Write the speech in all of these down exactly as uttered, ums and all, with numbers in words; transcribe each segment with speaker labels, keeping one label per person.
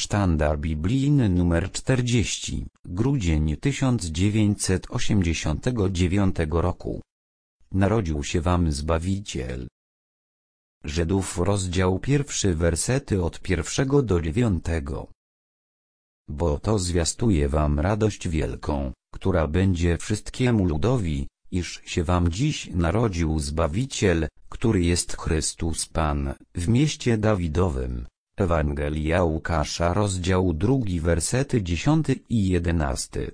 Speaker 1: Sztandar biblijny numer czterdzieści, grudzień tysiąc dziewięćset osiemdziesiątego dziewiątego roku. Narodził się wam Zbawiciel. Żydów rozdział pierwszy wersety od pierwszego do dziewiątego. Bo to zwiastuje wam radość wielką, która będzie wszystkiemu ludowi, iż się wam dziś narodził Zbawiciel, który jest Chrystus Pan, w mieście Dawidowym. Ewangelia Łukasza rozdział drugi wersety dziesiąty i jedenasty.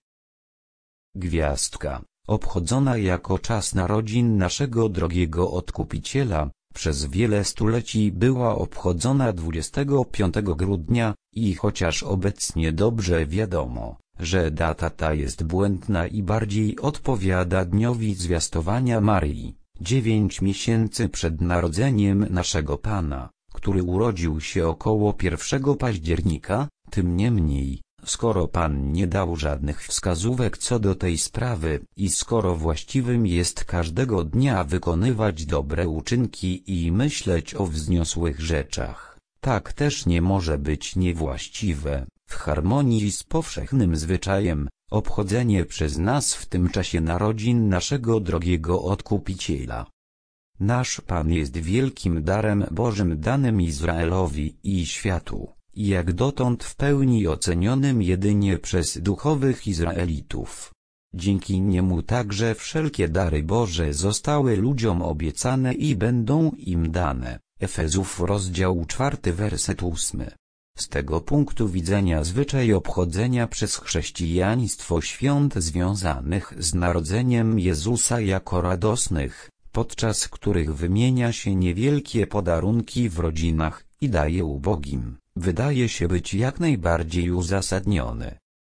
Speaker 1: Gwiazdka, obchodzona jako czas narodzin naszego drogiego Odkupiciela, przez wiele stuleci była obchodzona dwudziestego piątego grudnia, i chociaż obecnie dobrze wiadomo, że data ta jest błędna i bardziej odpowiada dniowi zwiastowania Maryi, dziewięć miesięcy przed narodzeniem naszego Pana, który urodził się około pierwszego października, tym niemniej, skoro Pan nie dał żadnych wskazówek co do tej sprawy i skoro właściwym jest każdego dnia wykonywać dobre uczynki i myśleć o wzniosłych rzeczach, tak też nie może być niewłaściwe, w harmonii z powszechnym zwyczajem, obchodzenie przez nas w tym czasie narodzin naszego drogiego Odkupiciela. Nasz Pan jest wielkim darem Bożym danym Izraelowi i światu, i jak dotąd w pełni ocenionym jedynie przez duchowych Izraelitów. Dzięki niemu także wszelkie dary Boże zostały ludziom obiecane i będą im dane. Efezów rozdział czwarty werset ósmy. Z tego punktu widzenia zwyczaj obchodzenia przez chrześcijaństwo świąt związanych z narodzeniem Jezusa jako radosnych, podczas których wymienia się niewielkie podarunki w rodzinach i daje ubogim, wydaje się być jak najbardziej uzasadniony.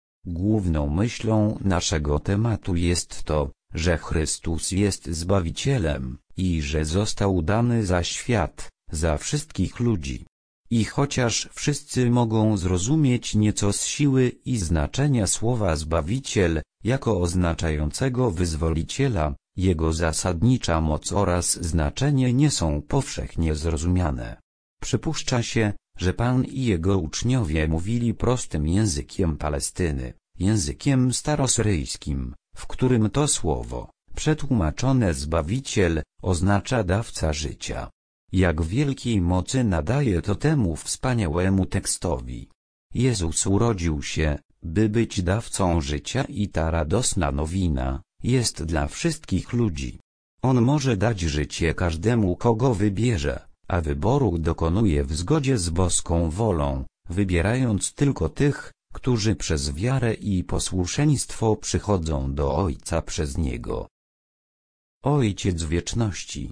Speaker 1: Główną myślą naszego tematu jest to, że Chrystus jest Zbawicielem i że został dany za świat, za wszystkich ludzi. I chociaż wszyscy mogą zrozumieć nieco z siły i znaczenia słowa Zbawiciel, jako oznaczającego Wyzwoliciela, jego zasadnicza moc oraz znaczenie nie są powszechnie zrozumiane. Przypuszcza się, że Pan i jego uczniowie mówili prostym językiem Palestyny, językiem starosyryjskim, w którym to słowo, przetłumaczone Zbawiciel, oznacza dawca życia. Jak wielkiej mocy nadaje to temu wspaniałemu tekstowi. Jezus urodził się, by być dawcą życia i ta radosna nowina jest dla wszystkich ludzi. On może dać życie każdemu, kogo wybierze, a wyboru dokonuje w zgodzie z boską wolą, wybierając tylko tych, którzy przez wiarę i posłuszeństwo przychodzą do Ojca przez Niego. Ojciec wieczności.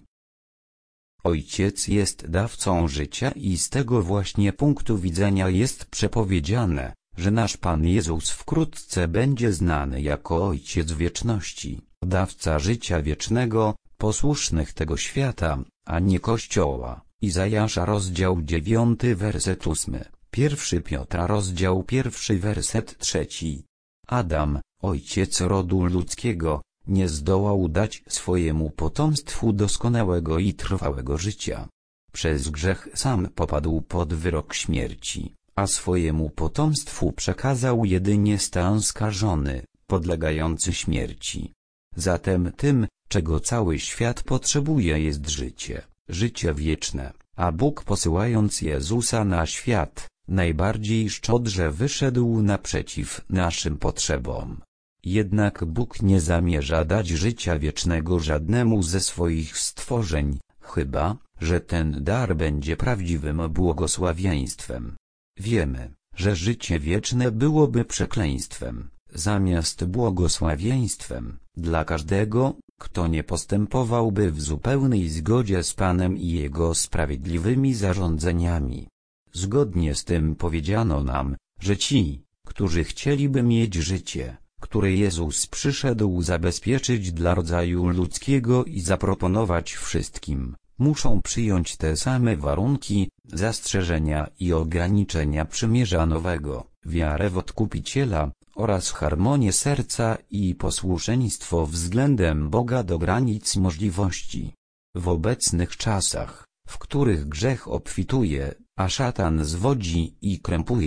Speaker 1: Ojciec jest dawcą życia i z tego właśnie punktu widzenia jest przepowiedziane, że nasz Pan Jezus wkrótce będzie znany jako Ojciec wieczności, dawca życia wiecznego, posłusznych tego świata, a nie Kościoła. Izajasza rozdział dziewiąty werset ósmy, pierwszy Piotra rozdział pierwszy werset trzeci. Adam, ojciec rodu ludzkiego, nie zdołał dać swojemu potomstwu doskonałego i trwałego życia. Przez grzech sam popadł pod wyrok śmierci, a swojemu potomstwu przekazał jedynie stan skażony, podlegający śmierci. Zatem tym, czego cały świat potrzebuje, jest życie, życie wieczne, a Bóg, posyłając Jezusa na świat, najbardziej szczodrze wyszedł naprzeciw naszym potrzebom. Jednak Bóg nie zamierza dać życia wiecznego żadnemu ze swoich stworzeń, chyba że ten dar będzie prawdziwym błogosławieństwem. Wiemy, że życie wieczne byłoby przekleństwem, zamiast błogosławieństwem, dla każdego, kto nie postępowałby w zupełnej zgodzie z Panem i Jego sprawiedliwymi zarządzeniami. Zgodnie z tym powiedziano nam, że ci, którzy chcieliby mieć życie, które Jezus przyszedł zabezpieczyć dla rodzaju ludzkiego i zaproponować wszystkim, muszą przyjąć te same warunki, zastrzeżenia i ograniczenia przymierza nowego, wiarę w Odkupiciela, oraz harmonię serca i posłuszeństwo względem Boga do granic możliwości. W obecnych czasach, w których grzech obfituje, a szatan zwodzi i krępuje,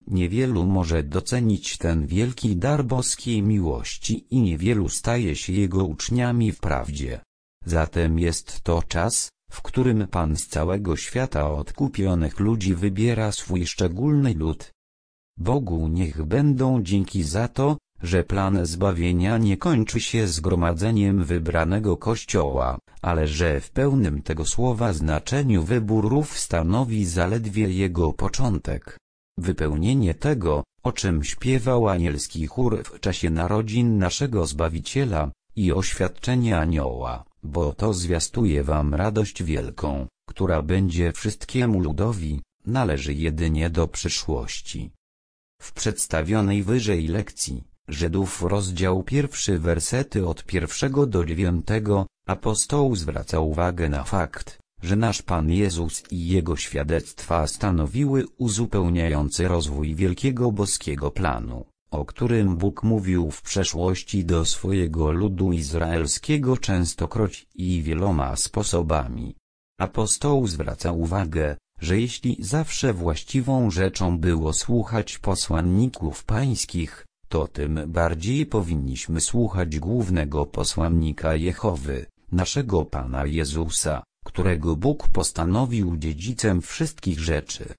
Speaker 1: Niewielu może docenić ten wielki dar boskiej miłości i niewielu staje się Jego uczniami wprawdzie. Zatem jest to czas, w którym Pan z całego świata odkupionych ludzi wybiera swój szczególny lud. Bogu niech będą dzięki za to, że plan zbawienia nie kończy się zgromadzeniem wybranego Kościoła, ale że w pełnym tego słowa znaczeniu wyborów stanowi zaledwie jego początek. Wypełnienie tego, o czym śpiewał anielski chór w czasie narodzin naszego Zbawiciela, i oświadczenie anioła, bo to zwiastuje wam radość wielką, która będzie wszystkiemu ludowi, należy jedynie do przyszłości. W przedstawionej wyżej lekcji, Żydów rozdział pierwszy wersety od pierwszego do dziewiątego, apostoł zwraca uwagę na fakt, że nasz Pan Jezus i Jego świadectwa stanowiły uzupełniający rozwój wielkiego boskiego planu, o którym Bóg mówił w przeszłości do swojego ludu izraelskiego częstokroć i wieloma sposobami. Apostoł zwraca uwagę, że jeśli zawsze właściwą rzeczą było słuchać posłanników pańskich, to tym bardziej powinniśmy słuchać głównego posłannika Jehowy, naszego Pana Jezusa, którego Bóg postanowił dziedzicem wszystkich rzeczy.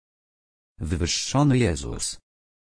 Speaker 1: Wywyższony Jezus.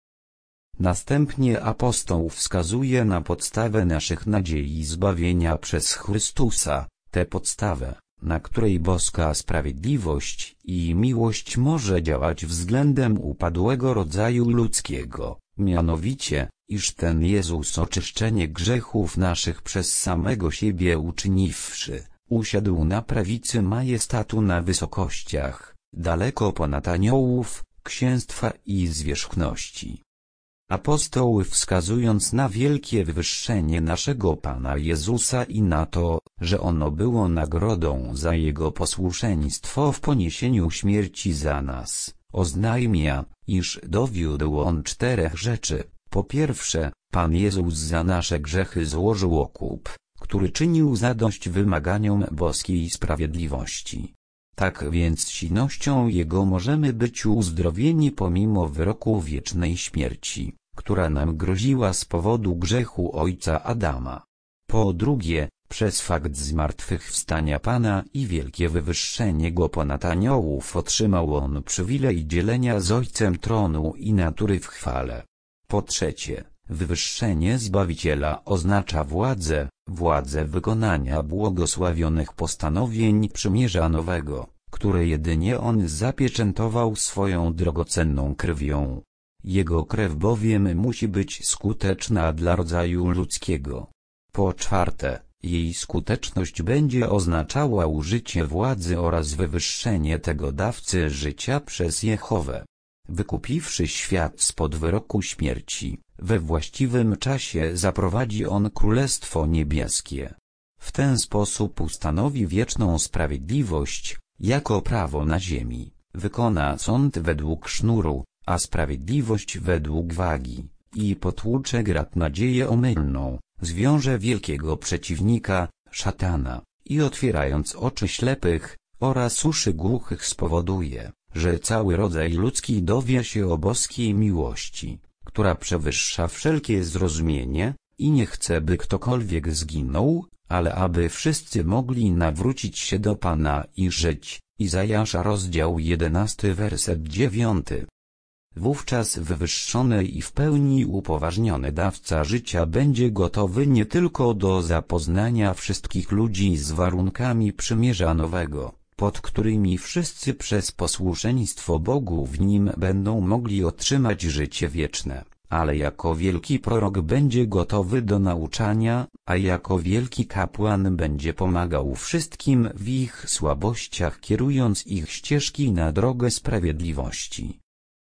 Speaker 1: Następnie apostoł wskazuje na podstawę naszych nadziei zbawienia przez Chrystusa, tę podstawę, na której boska sprawiedliwość i miłość może działać względem upadłego rodzaju ludzkiego, mianowicie, iż ten Jezus oczyszczenie grzechów naszych przez samego siebie uczyniwszy, usiadł na prawicy majestatu na wysokościach, daleko ponad aniołów, księstwa i zwierzchności. Apostoł, wskazując na wielkie wywyższenie naszego Pana Jezusa i na to, że ono było nagrodą za Jego posłuszeństwo w poniesieniu śmierci za nas, oznajmia, iż dowiódł On czterech rzeczy. Po pierwsze, Pan Jezus za nasze grzechy złożył okup, który czynił zadość wymaganiom boskiej sprawiedliwości. Tak więc silnością Jego możemy być uzdrowieni pomimo wyroku wiecznej śmierci, która nam groziła z powodu grzechu ojca Adama. Po drugie, przez fakt zmartwychwstania Pana i wielkie wywyższenie Go ponad aniołów otrzymał On przywilej dzielenia z Ojcem tronu i natury w chwale. Po trzecie, wywyższenie Zbawiciela oznacza władzę, władzę wykonania błogosławionych postanowień przymierza nowego, które jedynie On zapieczętował swoją drogocenną krwią. Jego krew bowiem musi być skuteczna dla rodzaju ludzkiego. Po czwarte, jej skuteczność będzie oznaczała użycie władzy oraz wywyższenie tego dawcy życia przez Jehowę. Wykupiwszy świat spod wyroku śmierci, we właściwym czasie zaprowadzi On Królestwo Niebieskie. W ten sposób ustanowi wieczną sprawiedliwość, jako prawo na ziemi, wykona sąd według sznuru, a sprawiedliwość według wagi, i potłucze grat nadzieję omylną, zwiąże wielkiego przeciwnika, szatana, i otwierając oczy ślepych, oraz uszy głuchych spowoduje, że cały rodzaj ludzki dowie się o boskiej miłości, która przewyższa wszelkie zrozumienie, i nie chce, by ktokolwiek zginął, ale aby wszyscy mogli nawrócić się do Pana i żyć. Izajasza rozdział jedenasty werset dziewiąty. Wówczas wywyższony i w pełni upoważniony dawca życia będzie gotowy nie tylko do zapoznania wszystkich ludzi z warunkami przymierza nowego, pod którymi wszyscy przez posłuszeństwo Bogu w nim będą mogli otrzymać życie wieczne, ale jako wielki prorok będzie gotowy do nauczania, a jako wielki kapłan będzie pomagał wszystkim w ich słabościach, kierując ich ścieżki na drogę sprawiedliwości.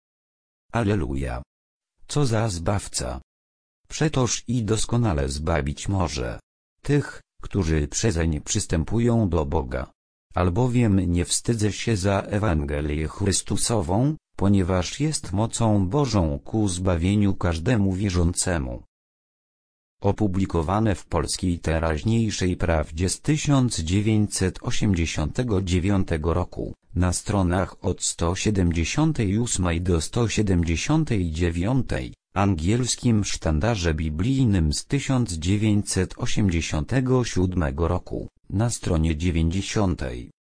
Speaker 1: Alleluja! Co za Zbawca! Przetoż i doskonale zbawić może tych, którzy przezeń przystępują do Boga. Albowiem nie wstydzę się za Ewangelię Chrystusową, ponieważ jest mocą Bożą ku zbawieniu każdemu wierzącemu. Opublikowane w Polskiej Teraźniejszej Prawdzie z tysiąc dziewięćset osiemdziesiątego dziewiątego roku. Na stronach od sto siedemdziesiątej ósmej do sto siedemdziesiątej dziewiątej, angielskim sztandarze biblijnym z tysiąc dziewięćset osiemdziesiątego siódmego roku, na stronie dziewięćdziesiątej.